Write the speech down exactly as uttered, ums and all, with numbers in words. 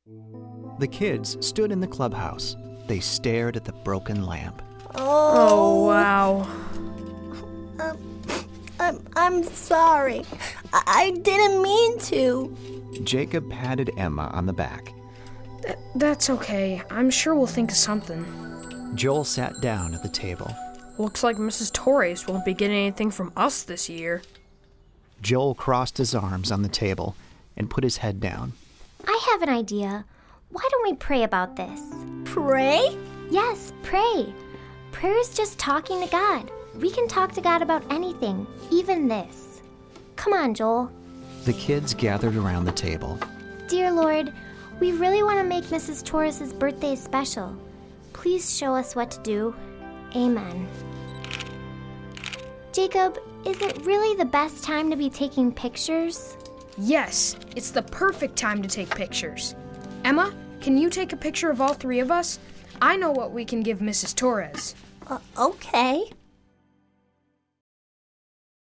The kids stood in the clubhouse. They stared at the broken lamp. Oh, Oh, wow. Um, I'm, I'm sorry. I, I didn't mean to. Jacob patted Emma on the back. Th- that's okay. I'm sure we'll think of something. Joel sat down at the table. Looks like Missus Torres won't be getting anything from us this year. Joel crossed his arms on the table and put his head down. I have an idea. Why don't we pray about this? Pray? Yes, pray. Prayer is just talking to God. We can talk to God about anything, even this. Come on, Joel. The kids gathered around the table. Dear Lord, we really want to make Missus Torres' birthday special. Please show us what to do. Amen. Jacob, is it really the best time to be taking pictures? Yes, it's the perfect time to take pictures. Emma, can you take a picture of all three of us? I know what we can give Missus Torres. Uh, okay.